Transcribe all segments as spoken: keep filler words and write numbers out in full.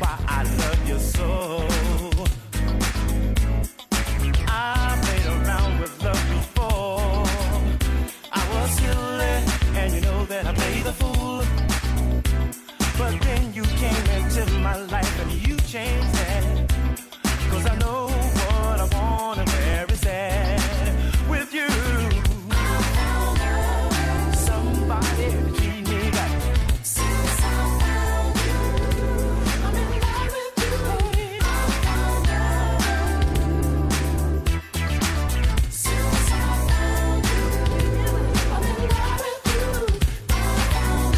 why I love you so. I played around with love before. I was silly, and you know that I played the fool. But then you came into my life and you changed that. 'Cause I know what I want and very sad with you. Somebody treat me right. Since I found you, I'm in love with you. I found love. Since I found you, I'm in love with you. I found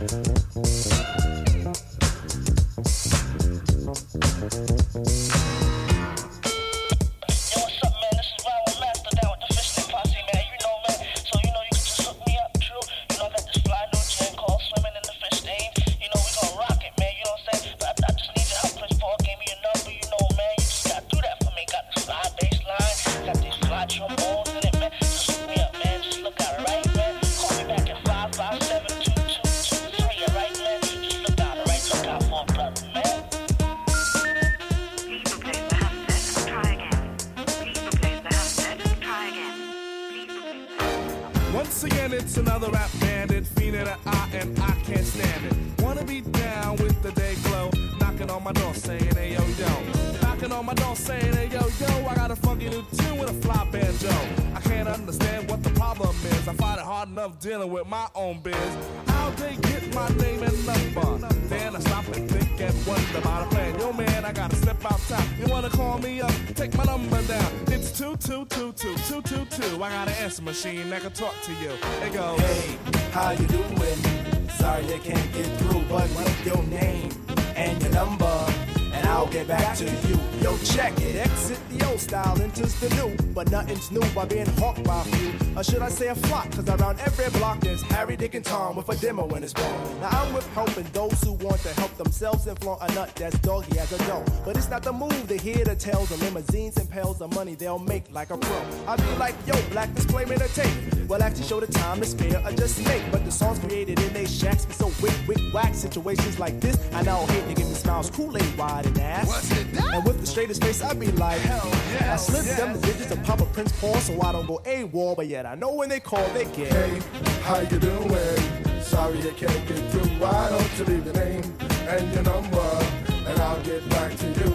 Once again, it's another rap bandit, fiend in the eye, and I can't stand it. Wanna be down with the day glow, knocking on my door saying, hey yo yo. Knocking on my door saying, hey yo yo, I got a funky new tune with a fly banjo. I can't understand what the problem is. I find it hard enough dealing with my own biz. How they get my name and number? Then I stop and think and wonder about a plan. Yo man, I gotta step outside. You wanna call me up? Take my number down. It's two two two two two two two. I got an answer machine that can talk to you. It goes, hey, how you doing? Sorry I can't get through, but what's your name and your number? And I'll get back to you. Yo, check it. Exit the old style, enters the new. But nothing's new by being hawked by a few. Or should I say a flock? Cause around every block there's Harry, Dick, and Tom with a demo in his palm. Now I'm with helping those who want to help themselves and flaunt a nut that's doggy as a dough. But it's not the move to hear the tales of limousines and pails of money they'll make like a pro. I'll be like, yo, black display made a tape. Well, actually show the time to spare or just make. But the songs created in they shacks be so wick, wick, whack. Situations like this, I now hate to give me smiles, Kool-Aid wide and ass. What's it that? And with the straightest face, I be like, hell yeah. I slip yes. them the digits of Papa Prince Paul so I don't go AWOL, but yet I know when they call, they get. Hey, how you doing? Sorry I can't get through. Why don't you leave your name and your number, and I'll get back to you.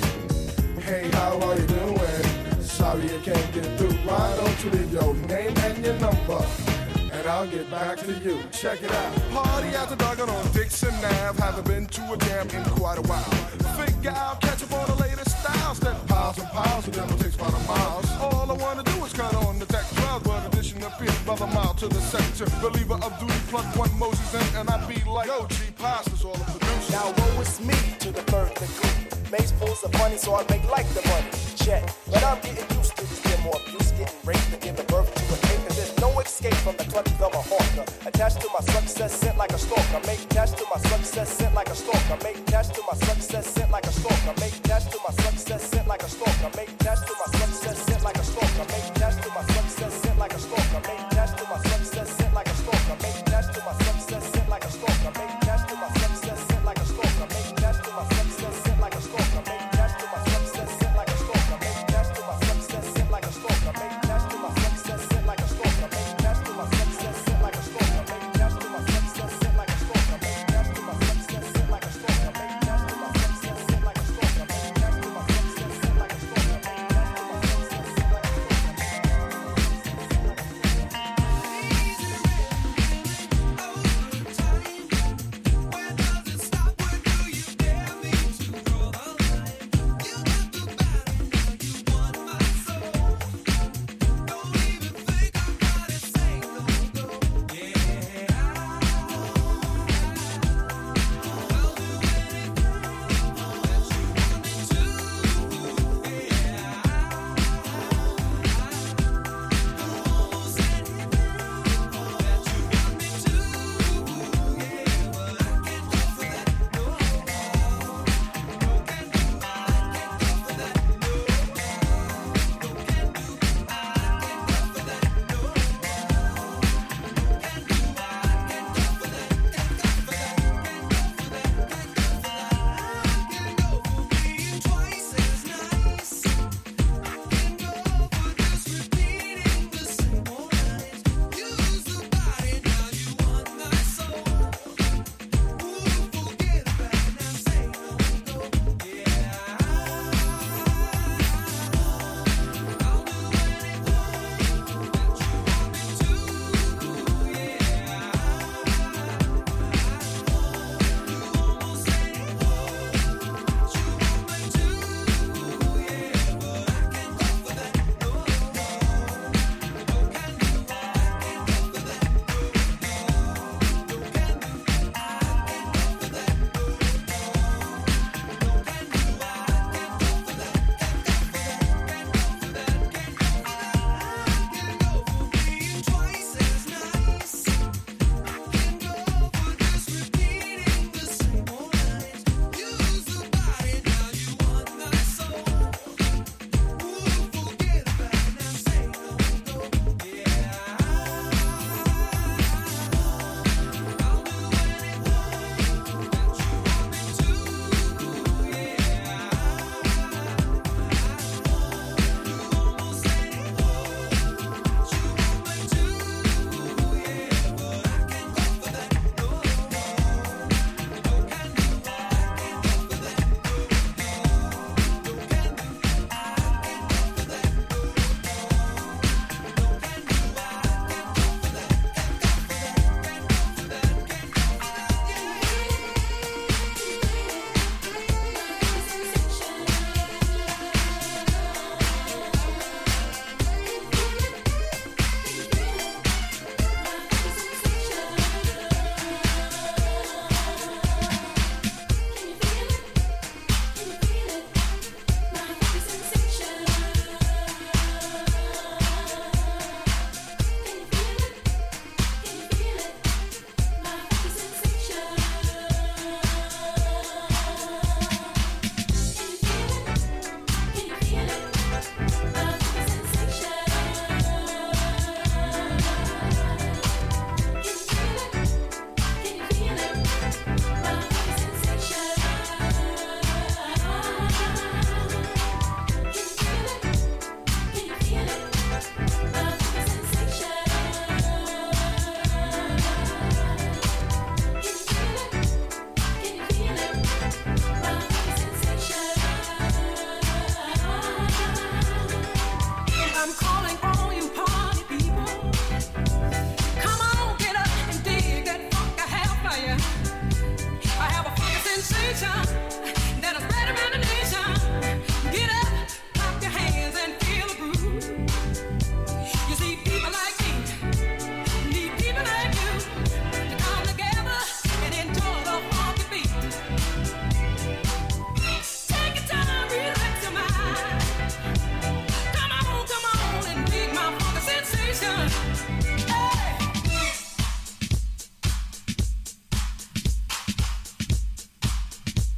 Hey, how are you doing? Sorry I can't get through. Why don't you leave your name and your number, and I'll get back to you. Check it out. Party after dark on Dixon Ave. Haven't been to a jam in quite a while. Figure out, catch up on the latest styles. That piles and piles of them takes about a mile. All I wanna do is cut on the tech twelve, but addition appears by the mile to the sector. Believer of duty, plug one Moses in, and I be like, yo, G Pasta's all the producer. Now woe is me to the third degree. Mace pulls the money, so I make like the money. Check, but I'm getting used to this. Get more abuse, getting raped, and giving birth to a cake. Cause there's no escape from the clutches of a hawker. Attached to my success, sent like a stalker. Make cash to my success, sent like a stalker. Make cash to my success, sent like a stalker. Make cash to my success, sent like a stalker. Make cash to my success, sent like a stalker. Make cash to my success, sent like a stalker. Make cash to my success, sent like a stalker. Make cash to my success, sent like a stalker. Make cash to my success, sent like a stalker. Make cash to my success, sent like a stalker. Make cash to my success, sent like a stalker. Make cash to my success, sent like a stalker. Make cash to my success, sent like a stalker. Make cash to my success, sent like a stalker. Make cash to my success, sent like a stalker. Make cash to my success, sent like a stalker. Make cash to my success, sent like a stalker. Make cash to my success, sent like a stalker. Make cash to my success, sent like a stalker.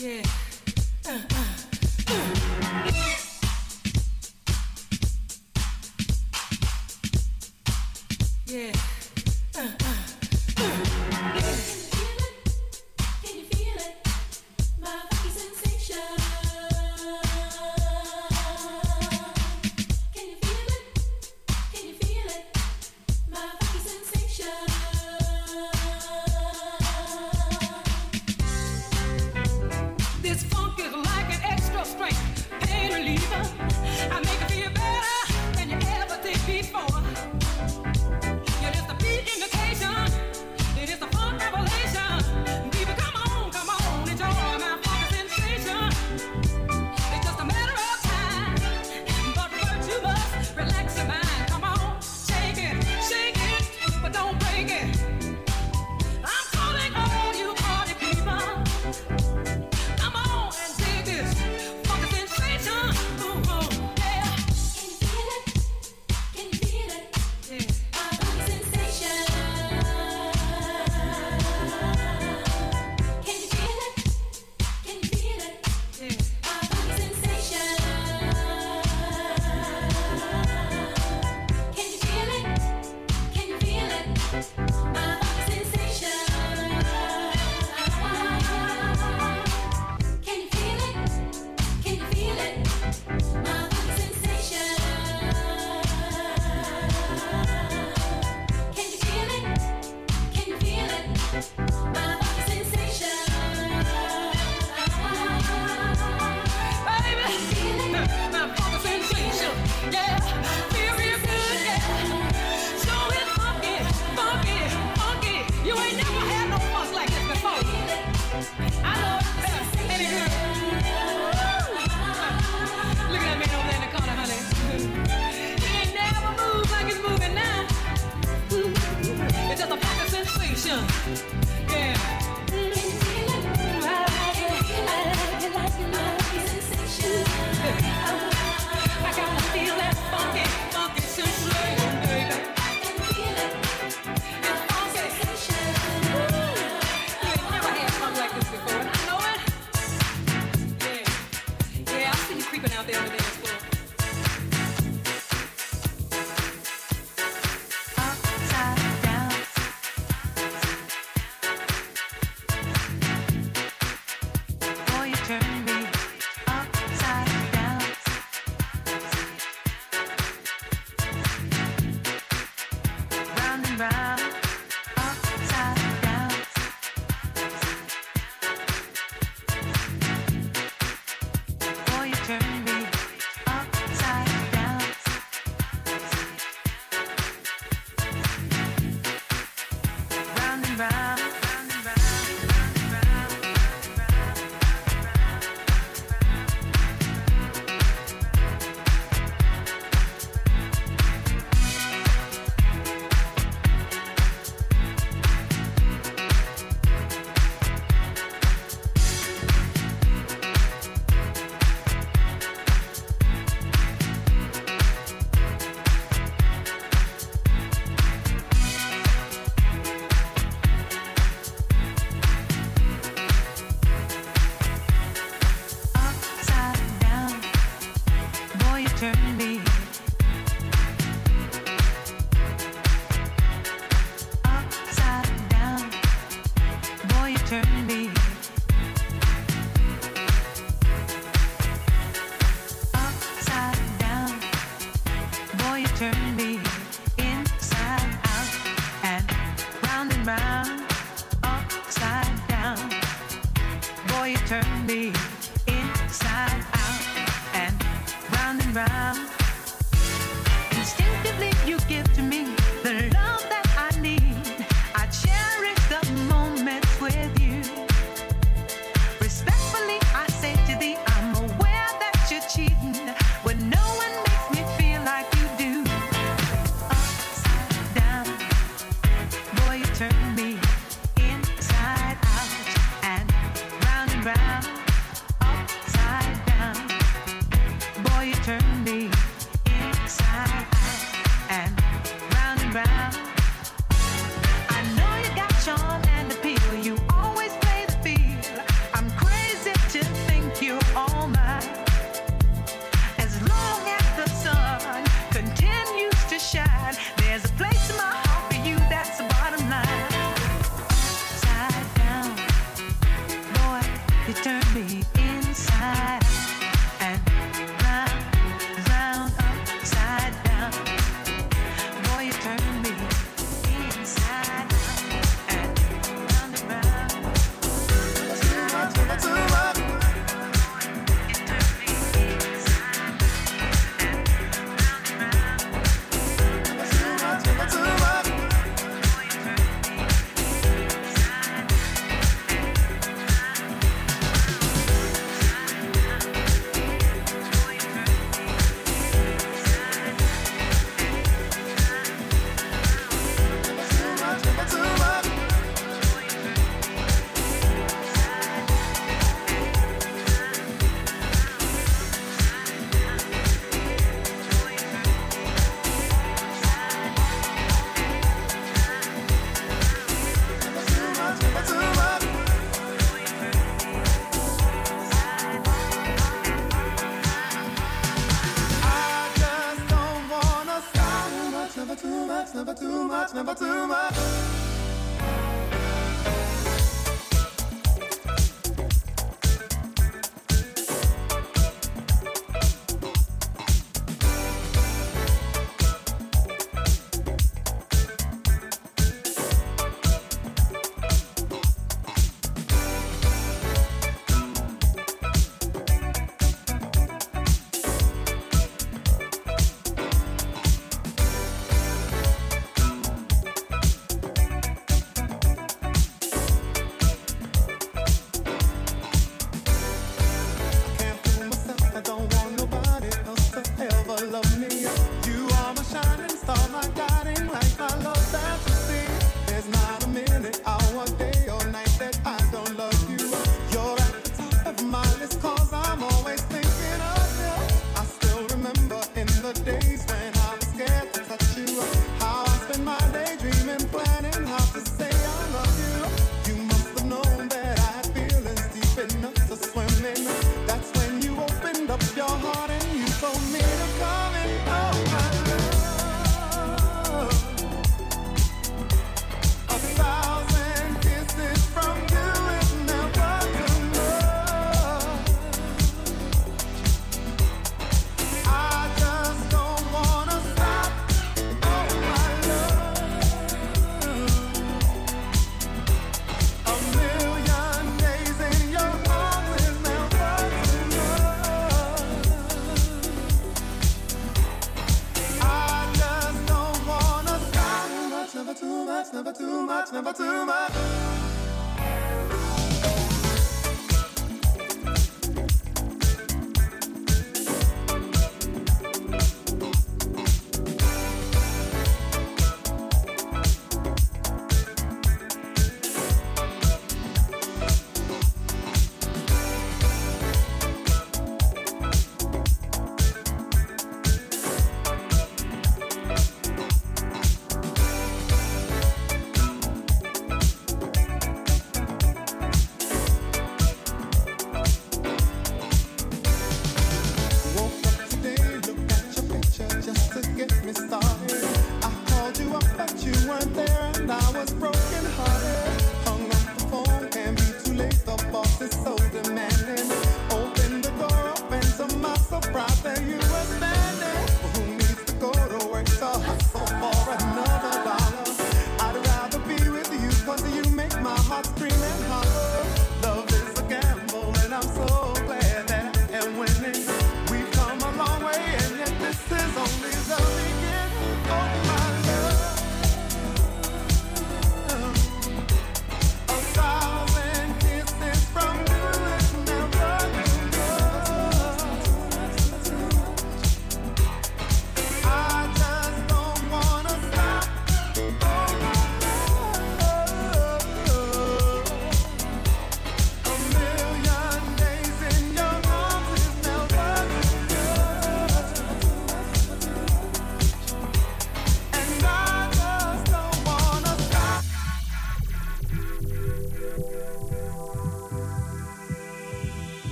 Boy, you turn me inside out and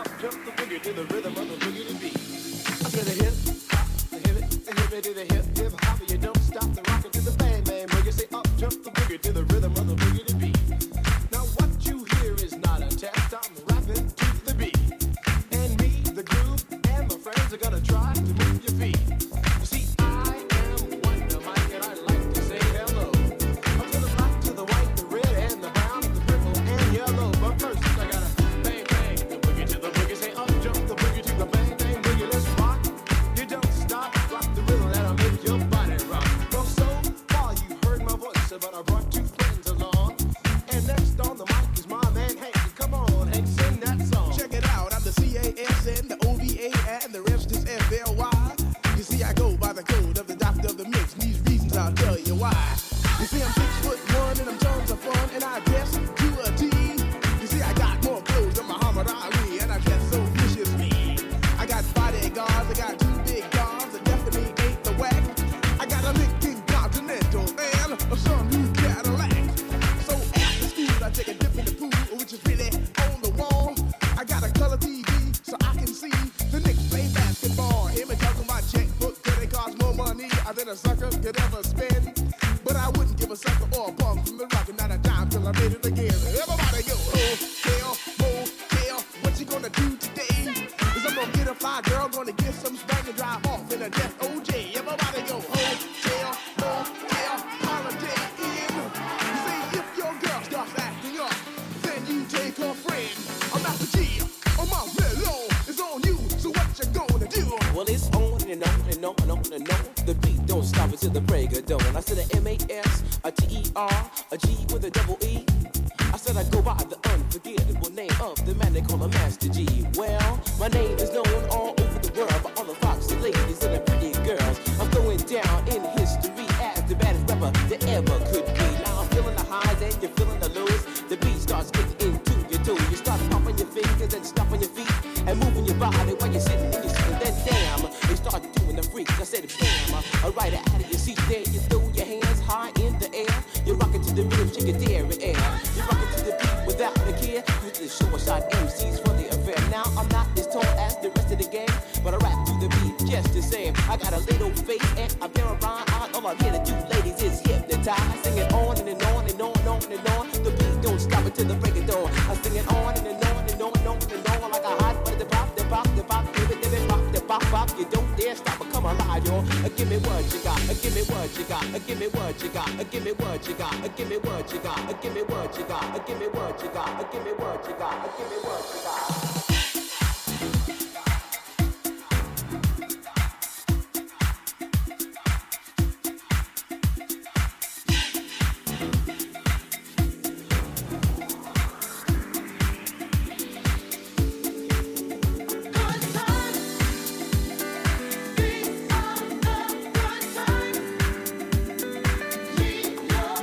up, jump the boogie to the rhythm of the boogie to beat. I said the hip, hop, the hip it, the hip it to the hip, hip hop, you don't stop the rockin' to the bang bang boogie. Say up, jump the boogie to the rhythm of the boogie to beat. Now what you hear is not a test, I'm rapping to the beat. And me, the groove, and my friends are gonna try to move your feet. You see, I am Wonder Mike, and I like to say hello. Up to the black, to the white, the red, and the brown, the purple, and yellow. But first, I gotta bang bang the boogie to the boogie. Say up, jump the boogie to the bang bang boogie. Let's rock. You don't stop, rock the rhythm that'll make your body rock. Well, so far you heard my voice, but I brought two friends along. And next on the mic is my man Hank. Come on, Hank, sing that song. Check it out, I'm the C A S N, the O V A, and the rest is F L Y. You see, I go by the code of the doctor of the mix, and these reasons I'll tell you why. You see, I'm six foot one, and I'm tons of fun, and I guess to a T. You see, I got more clothes than Muhammad Ali, and I dress so viciously. I got bodyguards, I got two big guns, that definitely ain't the whack. I got a Lincoln Continental, and a some new Cadillac. So after school, I take a dip in the pool, which is really on the wall. I got a color T V, so I can see the Knicks play basketball. Him and talking my checkbook, cause they cost more money than a sucker could ever spend. But I wouldn't give a sucker or a bum from the rock and not a dime till I made it again. Everybody go, hotel, motel, what you gonna do today? Is I'm gonna get a fly girl, gonna get some spank and drive off in a death O J. Everybody go, hotel, motel, holiday inn. You say if your girl starts acting up, then you take her friend. I'm Master G, on my mellow, it's on you, so what you gonna do? Well, it's on and on and on and on and on. The beat don't stop until the break of dawn. I said a M A S, a T E R, a G with a double E. I said I go by the unforgettable name of the man they call a Master G. Well, my name is known all over the world by all the foxy ladies and the pretty girls. I'm going down in history as the baddest rapper that ever could be. Now I'm feeling the highs and you're feeling the lows. The beat starts getting into your toe. You start popping your fingers and stomping your feet and moving your body while you're sitting in your seat. And then damn, you start doing the freak. I said bam, I right out of your seat. There you throw your hands high in the air. You're rocking to the rhythm, shake your dairy air. You're rocking to the beat without a care. You the short shot M Cs for the affair. Now I'm not as tall as the rest of the gang, but I rap to the beat just the same. I got a little face and a pair of rhyme eyes. All I'm here to do, ladies, is hypnotize. Sing it on and, and on and on and on and on. The beat don't stop until the break of dawn. I sing it on and, and on and on and on and on like a hot butter. The pop, the pop, the pop, give it, give it, pop, the pop, pop. You don't dare stop or come alive, y'all. Uh, give me what you got, uh, give me what you got, uh, give me what you got, uh, give me what you got, uh, give me what you got, uh, give me what you got, uh, give me what you got, uh, give me what you got, uh, give me what you got.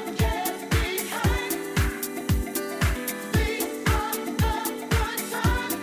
Time.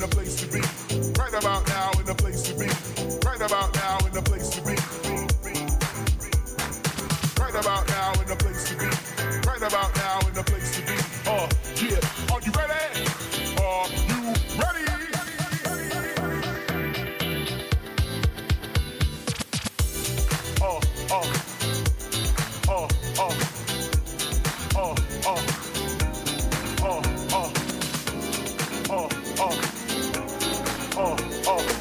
the place to be. Right about now in the place to be. Right about now in the place to be. Right about now in the place to be. Right about now in the place to be. Uh, yeah. Are you ready? Are you ready? Uh, uh, uh, uh, uh, uh, uh, uh, uh, uh, uh, uh.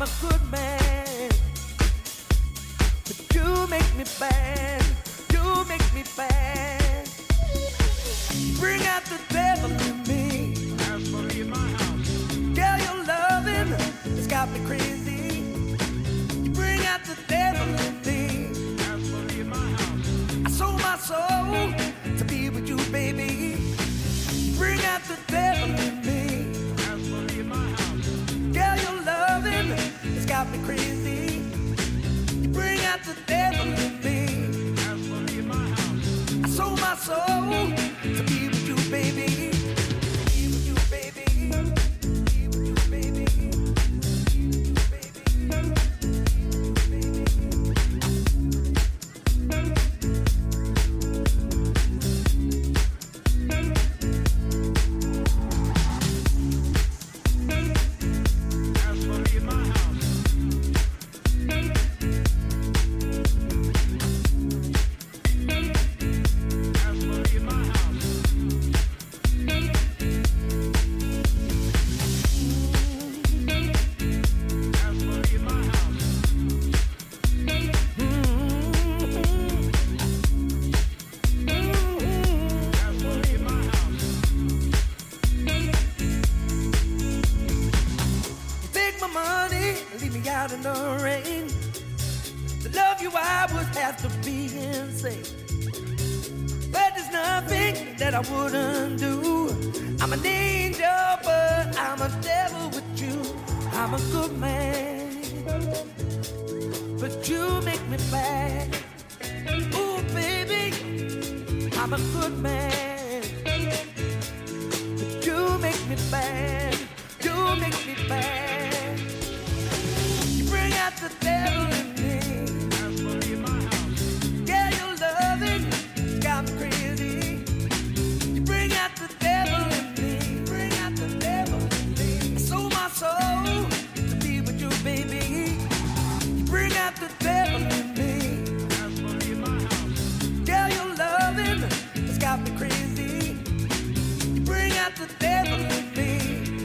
I'm a good man, but you make me bad. You make me bad. Bring out the devil in me. As for me in my house, Girl, your loving has got me crazy. You bring out the devil in me. as for me in my house, I sold my soul to be with you, baby. Bring out the devil in me. as for me in my house, Girl, your loving has got me crazy. You bring out the devil in me. as for me in my house, I sold my soul to be with you, baby. Be with you, baby. Be with you, baby. Be with you, baby. as for me in my house, as for me in my house, as for me in my house, as for me in my house, Take my money, leave me out in the rain. To love you, I would have to be insane. But there's nothing that I wouldn't do. I'm an angel, but I'm a devil with you. I'm a good man, but you make me bad. Ooh, baby, I'm a good man, but you make me bad. You make me bad. You bring out the devil in me. as for me in my house, Yeah, your loving got me crazy. You bring out the devil in me. Bring out the devil in me. I sold my soul to be with you, baby. You bring out the devil in me. as for me in my house, Yeah, your loving has got me crazy. You bring out the devil in me.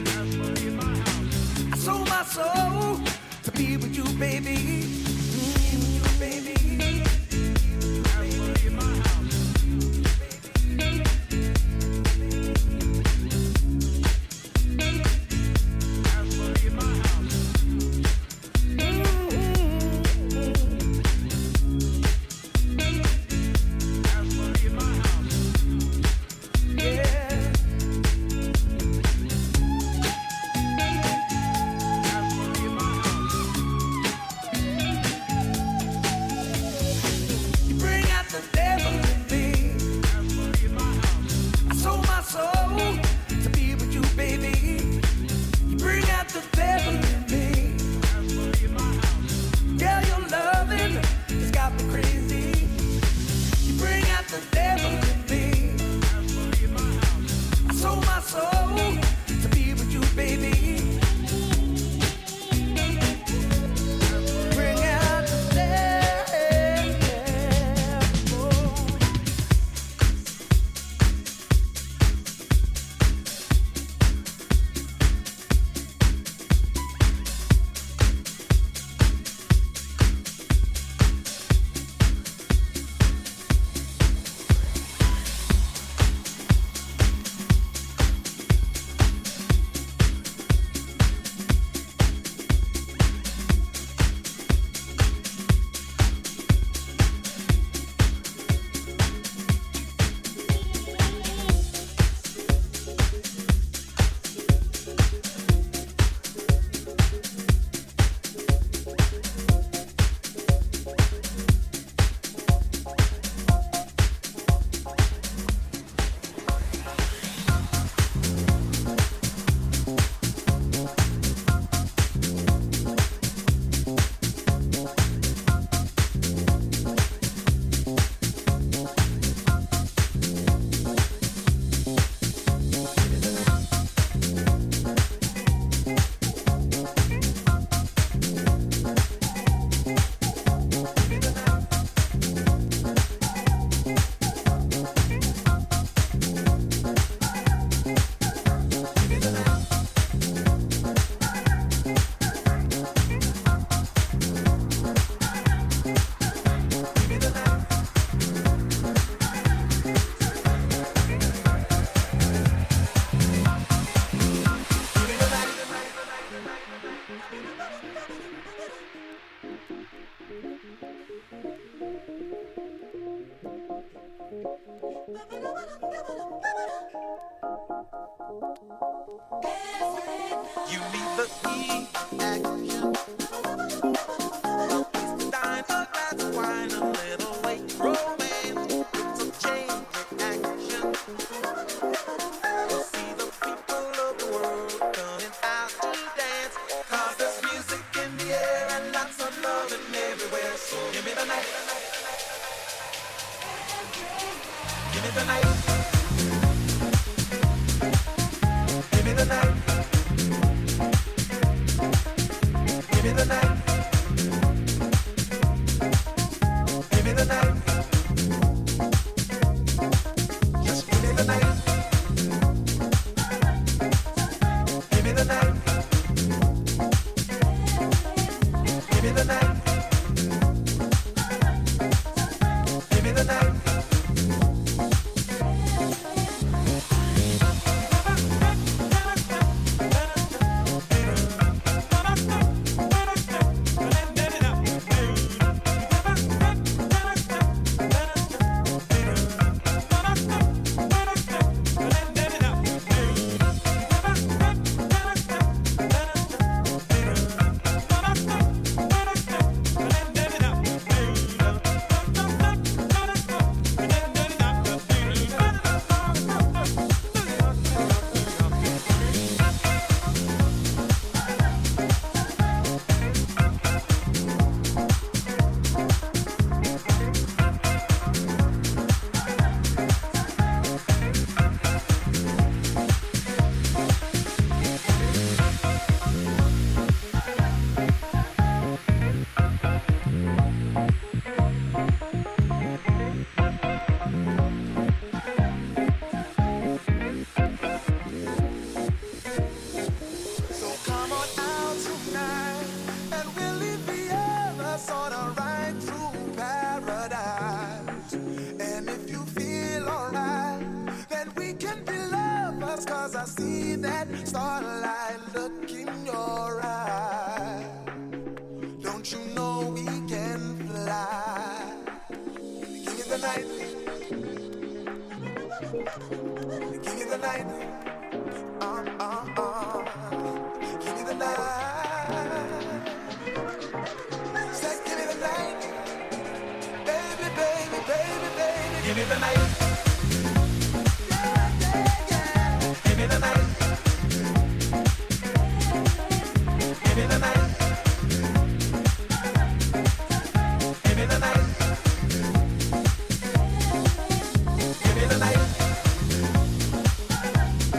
Give me the night.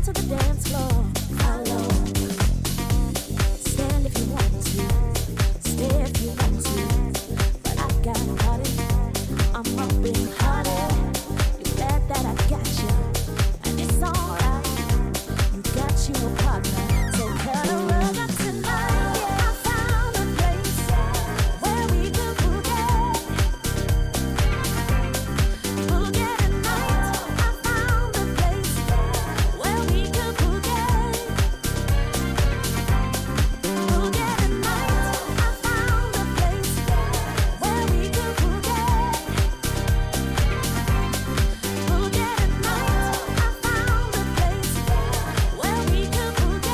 to the dance floor. Follow. Stand if you want to. Stay if you want to. But I got a party. I'm up in party. You're glad that I got you. And it's alright. You got you a partner. So cut a rug up tonight. I found a place where we can forget. Forget at night. I found a place where we can forget. Forget at night. I found a place where we can forget. Forget at night. I found a place where we can forget. Forget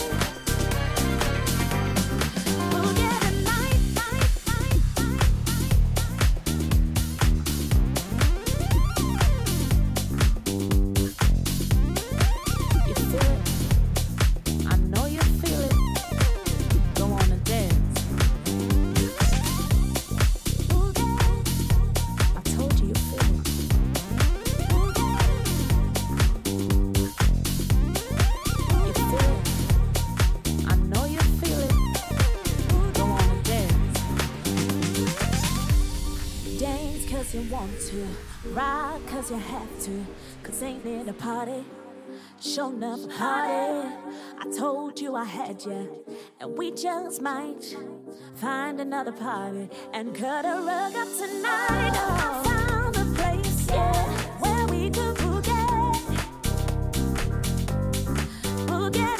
at night, night, You feel it? I know you feel it. Go on and dance. I told you you feel it. You feel it? I know you feel it. Go on and dance. Dance 'cause you want to. Ride 'cause you have to. 'Cause ain't it a party? Show enough party. I told you I had you. And we just might find another party and cut a rug up tonight. Oh, I found a place, yeah, where we could forget. Forget